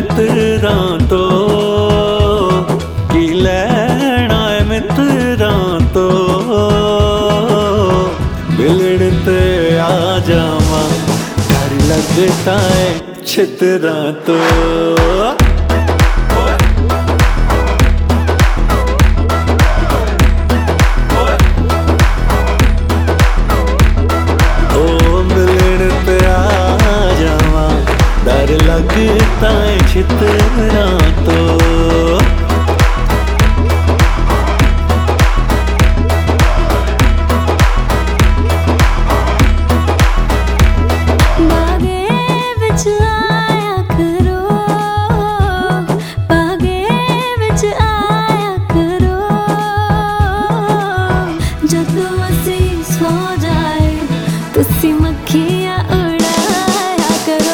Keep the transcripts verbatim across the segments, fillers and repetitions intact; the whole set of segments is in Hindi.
मित्रां तो की लैना है मित्रां तो बिलड़ ते आ जावा डर लगता है छितरां तो। डर लगता है छितरां तो। बागे विच आया करो, बागे विच आया करो, जदों असी सो जाए तुसी मक्खियां उड़ाया करो।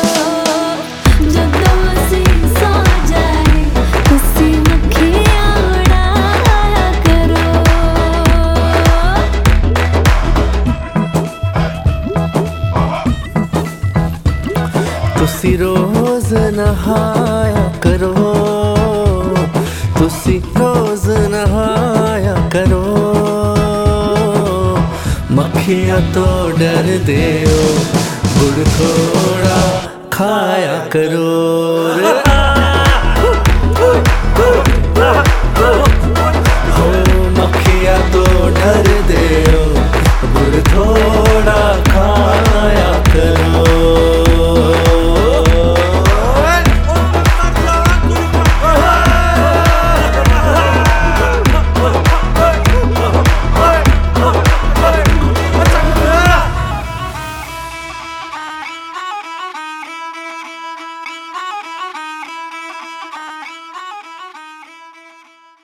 तुसी रोज नहाया करो, तुसी रोज नहाया करो, मक्खियां तो डर दे गुड़ थोड़ा खाया करो।